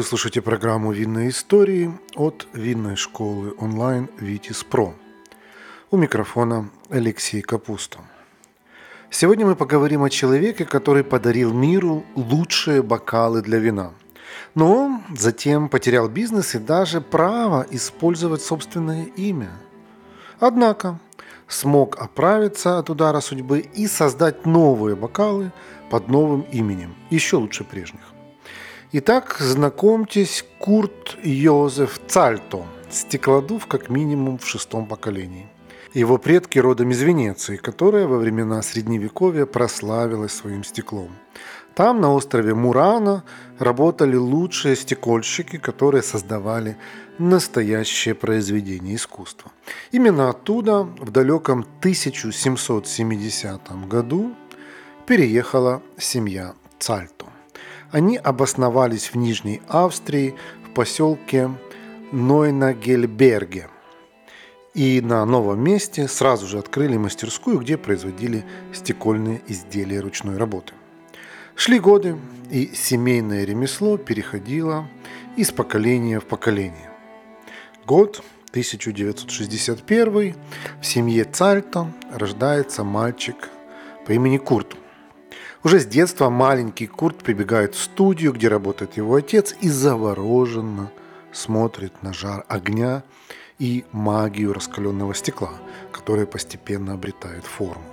Вы слушаете программу «Винные истории» от винной школы онлайн «Витис Про». У микрофона Алексей Капуста. Сегодня мы поговорим о человеке, который подарил миру лучшие бокалы для вина. Но он затем потерял бизнес и даже право использовать собственное имя. Однако смог оправиться от удара судьбы и создать новые бокалы под новым именем, еще лучше прежних. Итак, знакомьтесь, Курт Йозеф Цальто, стеклодув как минимум в 6-м поколении. Его предки родом из Венеции, которая во времена Средневековья прославилась своим стеклом. Там, на острове Мурано, работали лучшие стекольщики, которые создавали настоящее произведение искусства. Именно оттуда в далеком 1770 году переехала семья Цальто. Они обосновались в Нижней Австрии в поселке Нойнагельберге. И на новом месте сразу же открыли мастерскую, где производили стекольные изделия ручной работы. Шли годы, и семейное ремесло переходило из поколения в поколение. Год 1961. В семье Цальто рождается мальчик по имени Курт. Уже с детства маленький Курт прибегает в студию, где работает его отец, и завороженно смотрит на жар огня и магию раскаленного стекла, которая постепенно обретает форму.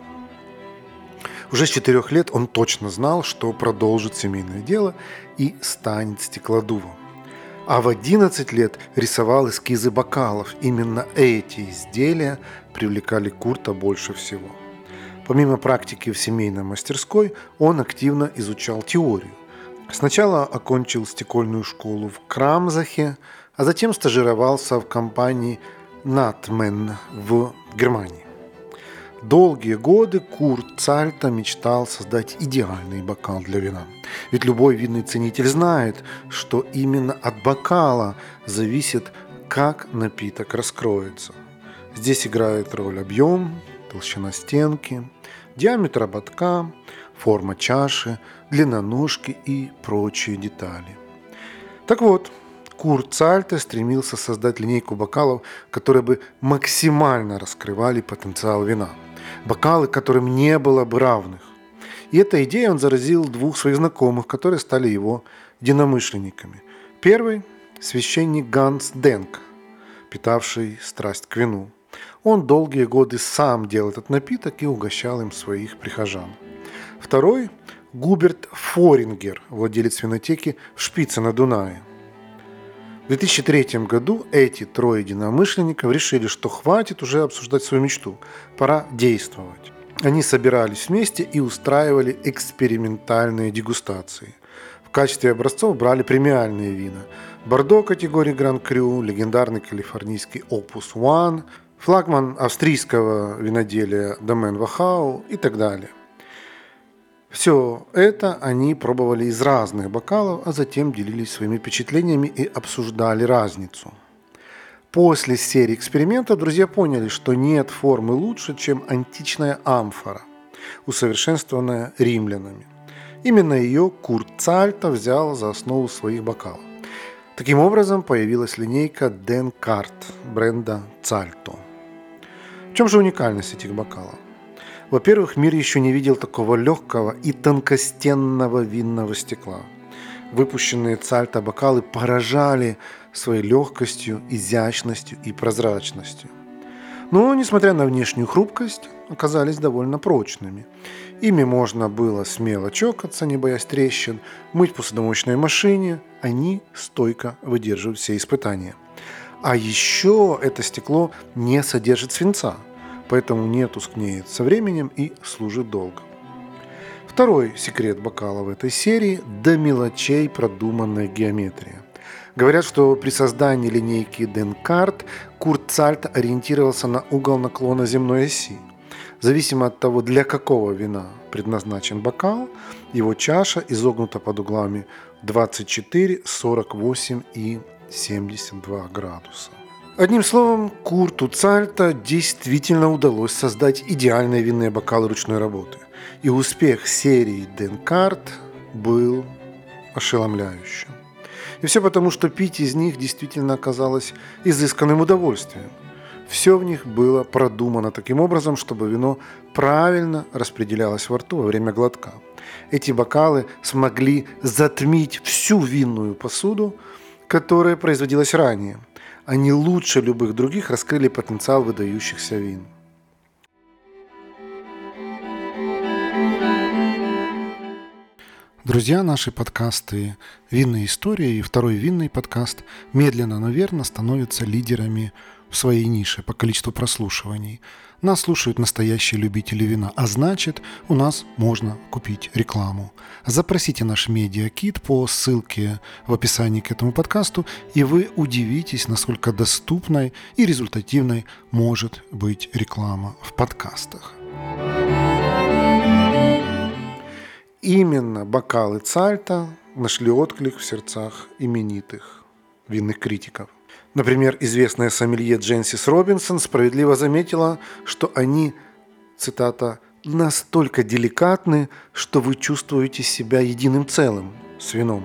Уже с 4 лет он точно знал, что продолжит семейное дело и станет стеклодувом. А в 11 лет рисовал эскизы бокалов. Именно эти изделия привлекали Курта больше всего. Помимо практики в семейной мастерской, он активно изучал теорию. Сначала окончил стекольную школу в Крамзахе, а затем стажировался в компании Натмен в Германии. Долгие годы Курт Цальто мечтал создать идеальный бокал для вина. Ведь любой винный ценитель знает, что именно от бокала зависит, как напиток раскроется. Здесь играет роль объем, толщина стенки, диаметр ободка, форма чаши, длина ножки и прочие детали. Так вот, Курт Цальто стремился создать линейку бокалов, которые бы максимально раскрывали потенциал вина. Бокалы, которым не было бы равных. И этой идеей он заразил 2 своих знакомых, которые стали его единомышленниками. Первый – священник Ганс Денк, питавший страсть к вину. Он долгие годы сам делал этот напиток и угощал им своих прихожан. Второй – Губерт Форингер, владелец винотеки в Шпице на Дунае. В 2003 году эти 3 единомышленников решили, что хватит уже обсуждать свою мечту, пора действовать. Они собирались вместе и устраивали экспериментальные дегустации. В качестве образцов брали премиальные вина – Бордо категории Гран-Крю, легендарный калифорнийский Opus One, флагман австрийского виноделия Домен Вахау и так далее. Все это они пробовали из разных бокалов, а затем делились своими впечатлениями и обсуждали разницу. После серии экспериментов друзья поняли, что нет формы лучше, чем античная амфора, усовершенствованная римлянами. Именно ее Курт Цальто взял за основу своих бокалов. Таким образом появилась линейка Денкарт бренда Цальто. В чем же уникальность этих бокалов? Во-первых, мир еще не видел такого легкого и тонкостенного винного стекла. Выпущенные Цальто бокалы поражали своей легкостью, изящностью и прозрачностью. Но, несмотря на внешнюю хрупкость, оказались довольно прочными. Ими можно было смело чокаться, не боясь трещин, мыть в посудомоечной машине. Они стойко выдерживают все испытания. А еще это стекло не содержит свинца, поэтому не тускнеет со временем и служит долго. Второй секрет бокала в этой серии – до мелочей продуманная геометрия. Говорят, что при создании линейки Денкарт Курт Цальто ориентировался на угол наклона земной оси. Зависимо от того, для какого вина предназначен бокал, его чаша изогнута под углами 24, 48 и 72 градуса. Одним словом, Курту Цальто действительно удалось создать идеальные винные бокалы ручной работы. И успех серии Денкарт был ошеломляющим. И все потому, что пить из них действительно оказалось изысканным удовольствием. Все в них было продумано таким образом, чтобы вино правильно распределялось во рту во время глотка. Эти бокалы смогли затмить всю винную посуду, которая производилась ранее. Они лучше любых других раскрыли потенциал выдающихся вин. Друзья, наши подкасты «Винные истории» и второй винный подкаст медленно, но верно становятся лидерами в своей нише по количеству прослушиваний. Нас слушают настоящие любители вина, а значит, у нас можно купить рекламу. Запросите наш медиакит по ссылке в описании к этому подкасту, и вы удивитесь, насколько доступной и результативной может быть реклама в подкастах. Именно бокалы Цальта нашли отклик в сердцах именитых винных критиков. Например, известная сомелье Дженсис Робинсон справедливо заметила, что они, цитата, «настолько деликатны, что вы чувствуете себя единым целым с вином».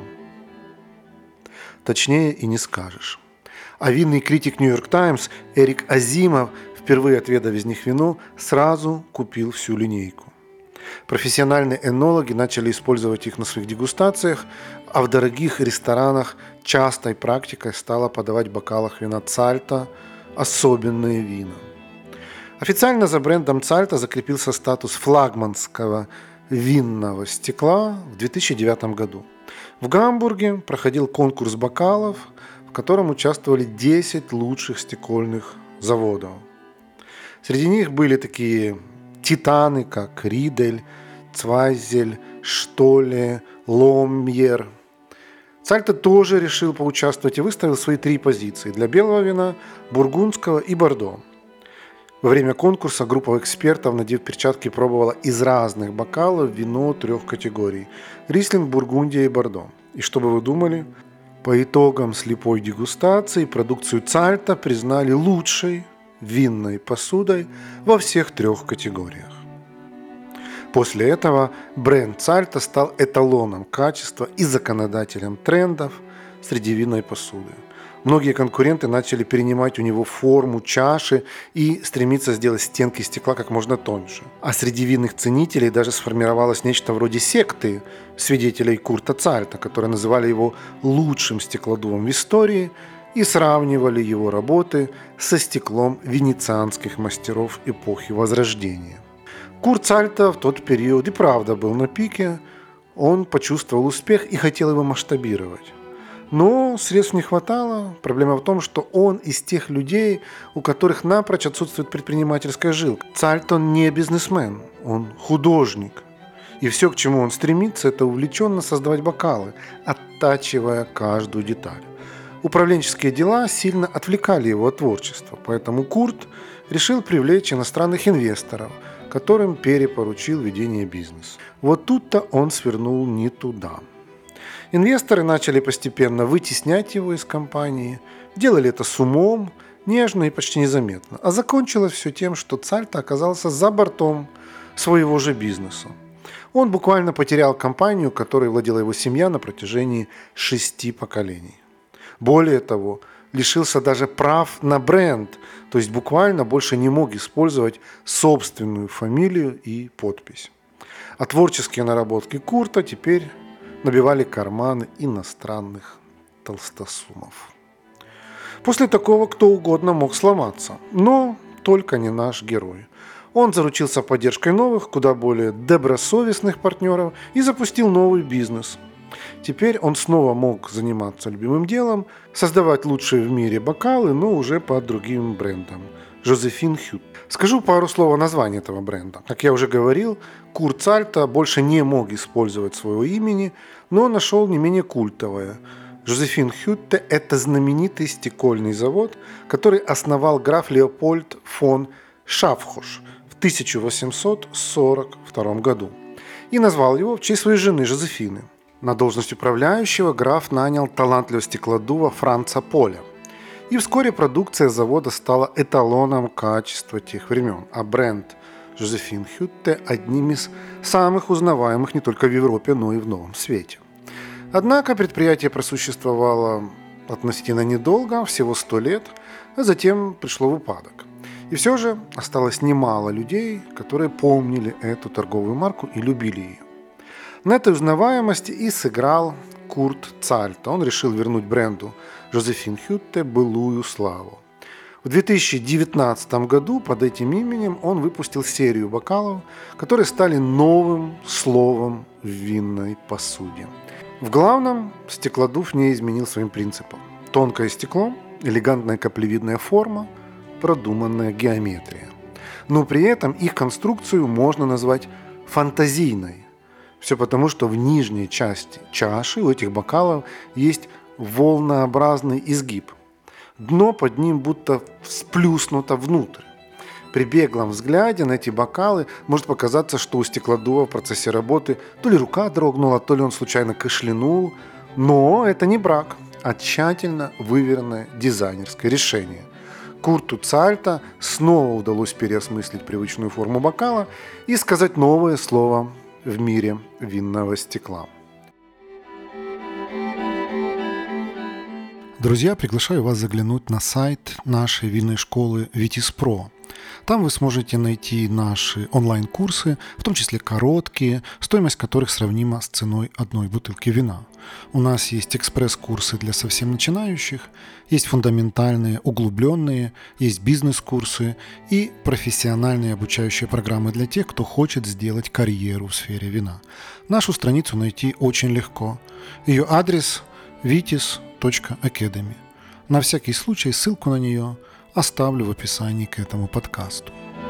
Точнее и не скажешь. А винный критик «Нью-Йорк Таймс» Эрик Азимов, впервые отведав из них вино, сразу купил всю линейку. Профессиональные энологи начали использовать их на своих дегустациях, а в дорогих ресторанах частой практикой стало подавать в бокалах вина Цальта особенные вина. Официально за брендом Цальта закрепился статус флагманского винного стекла в 2009 году. В Гамбурге проходил конкурс бокалов, в котором участвовали 10 лучших стекольных заводов. Среди них были такие титаны, как Ридель, Цвайзель, Штоле, Ломьер. Цальта тоже решил поучаствовать и выставил свои 3 позиции для белого вина, бургундского и бордо. Во время конкурса группа экспертов, надев перчатки, пробовала из разных бокалов вино 3 категорий – рислинг, бургундия и бордо. И что бы вы думали? По итогам слепой дегустации продукцию Цальта признали лучшей винной посудой во всех 3 категориях. После этого бренд Цальта стал эталоном качества и законодателем трендов среди винной посуды. Многие конкуренты начали перенимать у него форму чаши и стремиться сделать стенки стекла как можно тоньше. А среди винных ценителей даже сформировалось нечто вроде секты свидетелей Курта Цальта, которые называли его лучшим стеклодувом в истории и сравнивали его работы со стеклом венецианских мастеров эпохи Возрождения. Курт Цальта в тот период и правда был на пике, он почувствовал успех и хотел его масштабировать. Но средств не хватало. Проблема в том, что он из тех людей, у которых напрочь отсутствует предпринимательская жилка. Цальта не бизнесмен, он художник. И все, к чему он стремится, это увлеченно создавать бокалы, оттачивая каждую деталь. Управленческие дела сильно отвлекали его от творчества, поэтому Курт решил привлечь иностранных инвесторов, которым перепоручил ведение бизнеса. Вот тут-то он свернул не туда. Инвесторы начали постепенно вытеснять его из компании, делали это с умом, нежно и почти незаметно. А закончилось все тем, что Цальта оказался за бортом своего же бизнеса. Он буквально потерял компанию, которой владела его семья на протяжении 6 поколений. Более того, лишился даже прав на бренд, то есть буквально больше не мог использовать собственную фамилию и подпись. А творческие наработки Курта теперь набивали карманы иностранных толстосумов. После такого кто угодно мог сломаться, но только не наш герой. Он заручился поддержкой новых, куда более добросовестных партнеров и запустил новый бизнес. Теперь он снова мог заниматься любимым делом, создавать лучшие в мире бокалы, но уже под другим брендом – Жозефин Хют. Скажу пару слов о названии этого бренда. Как я уже говорил, Курт Цальта больше не мог использовать своего имени, но нашел не менее культовое. Жозефин Хютте – это знаменитый стекольный завод, который основал граф Леопольд фон Шафхош в 1842 году и назвал его в честь своей жены Жозефины. На должность управляющего граф нанял талантливого стеклодува Франца Поля. И вскоре продукция завода стала эталоном качества тех времен, а бренд Жозефин Хютте одним из самых узнаваемых не только в Европе, но и в Новом Свете. Однако предприятие просуществовало относительно недолго, всего 100 лет, а затем пришло в упадок. И все же осталось немало людей, которые помнили эту торговую марку и любили ее. На этой узнаваемости и сыграл Курт Цальта. Он решил вернуть бренду Жозефин Хютте былую славу. В 2019 году под этим именем он выпустил серию бокалов, которые стали новым словом в винной посуде. В главном стеклодув не изменил своим принципам. Тонкое стекло, элегантная каплевидная форма, продуманная геометрия. Но при этом их конструкцию можно назвать фантазийной. Все потому, что в нижней части чаши у этих бокалов есть волнообразный изгиб. Дно под ним будто сплюснуто внутрь. При беглом взгляде на эти бокалы может показаться, что у стеклодува в процессе работы то ли рука дрогнула, то ли он случайно кашлянул. Но это не брак, а тщательно выверенное дизайнерское решение. Курту Цальта снова удалось переосмыслить привычную форму бокала и сказать новое слово в мире винного стекла. Друзья, приглашаю вас заглянуть на сайт нашей винной школы Vitis.Pro. Там вы сможете найти наши онлайн-курсы, в том числе короткие, стоимость которых сравнима с ценой одной бутылки вина. У нас есть экспресс-курсы для совсем начинающих, есть фундаментальные, углубленные, есть бизнес-курсы и профессиональные обучающие программы для тех, кто хочет сделать карьеру в сфере вина. Нашу страницу найти очень легко. Ее адрес vitis.academy. На всякий случай ссылку на нее оставлю в описании к этому подкасту.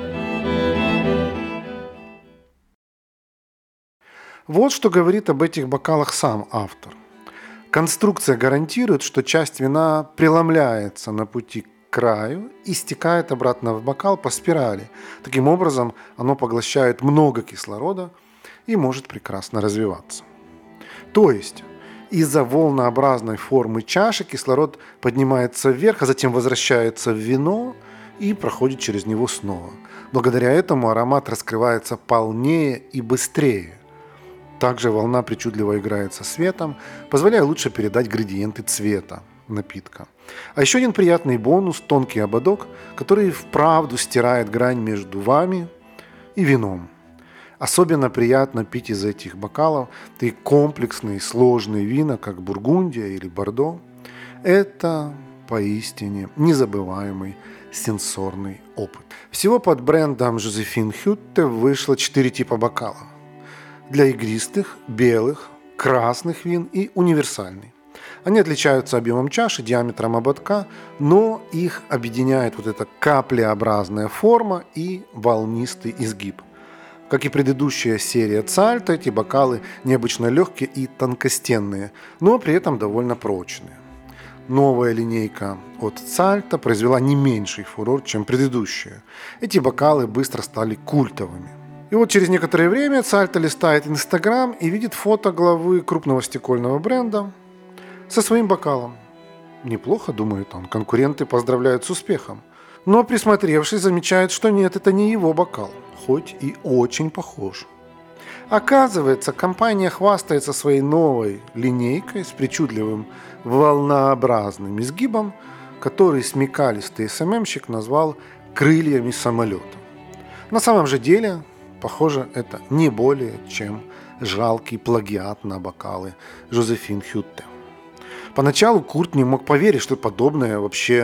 Вот что говорит об этих бокалах сам автор. Конструкция гарантирует, что часть вина преломляется на пути к краю и стекает обратно в бокал по спирали. Таким образом, оно поглощает много кислорода и может прекрасно развиваться. То есть, из-за волнообразной формы чаши кислород поднимается вверх, а затем возвращается в вино и проходит через него снова. Благодаря этому аромат раскрывается полнее и быстрее. Также волна причудливо играет со светом, позволяя лучше передать градиенты цвета напитка. А еще один приятный бонус – тонкий ободок, который вправду стирает грань между вами и вином. Особенно приятно пить из этих бокалов и комплексные сложные вина, как Бургундия или Бордо. Это поистине незабываемый сенсорный опыт. Всего под брендом Жозефин Хютте вышло 4 типа бокалов. Для игристых, белых, красных вин и универсальный. Они отличаются объемом чаши, диаметром ободка, но их объединяет вот эта каплеобразная форма и волнистый изгиб. Как и предыдущая серия Цальта, эти бокалы необычно легкие и тонкостенные, но при этом довольно прочные. Новая линейка от Цальта произвела не меньший фурор, чем предыдущая. Эти бокалы быстро стали культовыми. И вот через некоторое время Цальта листает Инстаграм и видит фото главы крупного стекольного бренда со своим бокалом. Неплохо, думает он, конкуренты поздравляют с успехом. Но присмотревшись, замечает, что нет, это не его бокал, хоть и очень похож. Оказывается, компания хвастается своей новой линейкой с причудливым волнообразным изгибом, который смекалистый СММщик назвал крыльями самолета. На самом же деле, похоже, это не более чем жалкий плагиат на бокалы Жозефин Хютте. Поначалу Курт не мог поверить, что подобное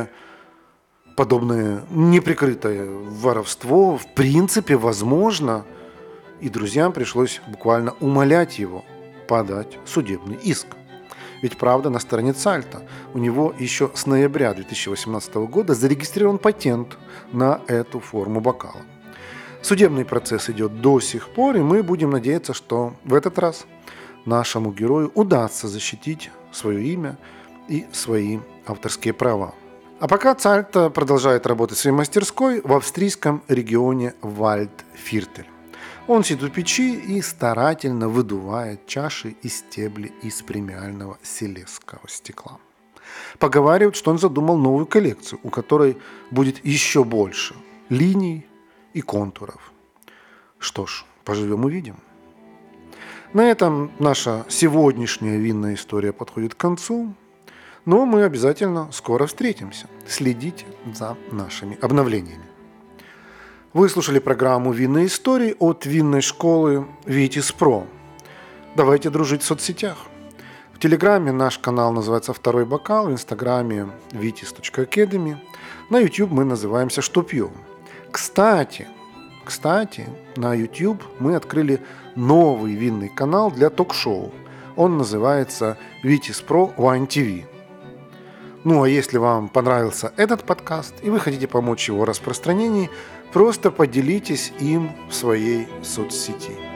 неприкрытое воровство в принципе возможно, и друзьям пришлось буквально умолять его подать судебный иск. Ведь правда на стороне Цальта. У него еще с ноября 2018 года зарегистрирован патент на эту форму бокала. Судебный процесс идет до сих пор, и мы будем надеяться, что в этот раз нашему герою удастся защитить свое имя и свои авторские права. А пока Цальта продолжает работать в своей мастерской в австрийском регионе Вальдвиртель. Он сидит у печи и старательно выдувает чаши и стебли из премиального силезского стекла. Поговаривают, что он задумал новую коллекцию, у которой будет еще больше линий и контуров. Что ж, поживем увидим. На этом наша сегодняшняя винная история подходит к концу, но мы обязательно скоро встретимся. Следите за нашими обновлениями. Вы слушали программу «Винные истории» от винной школы «Витис Про». Давайте дружить в соцсетях. В Телеграме наш канал называется «Второй бокал», в Инстаграме vitis.academy. На YouTube мы называемся «Что пьем?». Кстати, на YouTube мы открыли новый винный канал для ток-шоу. Он называется «Витис Про Wine TV». Ну а если вам понравился этот подкаст и вы хотите помочь его распространению, просто поделитесь им в своей соцсети.